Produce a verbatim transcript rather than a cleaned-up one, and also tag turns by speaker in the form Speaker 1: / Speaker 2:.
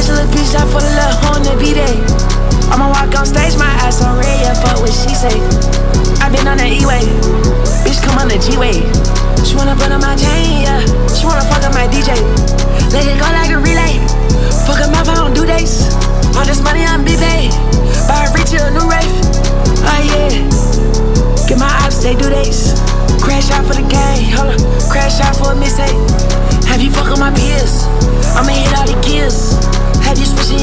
Speaker 1: Catch a little bitch out for the little hoe in the B-Day. I'ma walk on stage, my ass on red, yeah, fuck what she say. I been on the E-way, bitch come on the G-way. She wanna put on my chain, yeah. She wanna fuck up my D J. Let it go like a relay. Fuck up my phone, do days. All this money I'm be paid. Buy a free to a new rave. Oh yeah. Get my ops, they do days. Crash out for the gang, hold up. Crash out for a mistake. Have you fuck on my peers? I'ma hit all the gears. Have you switching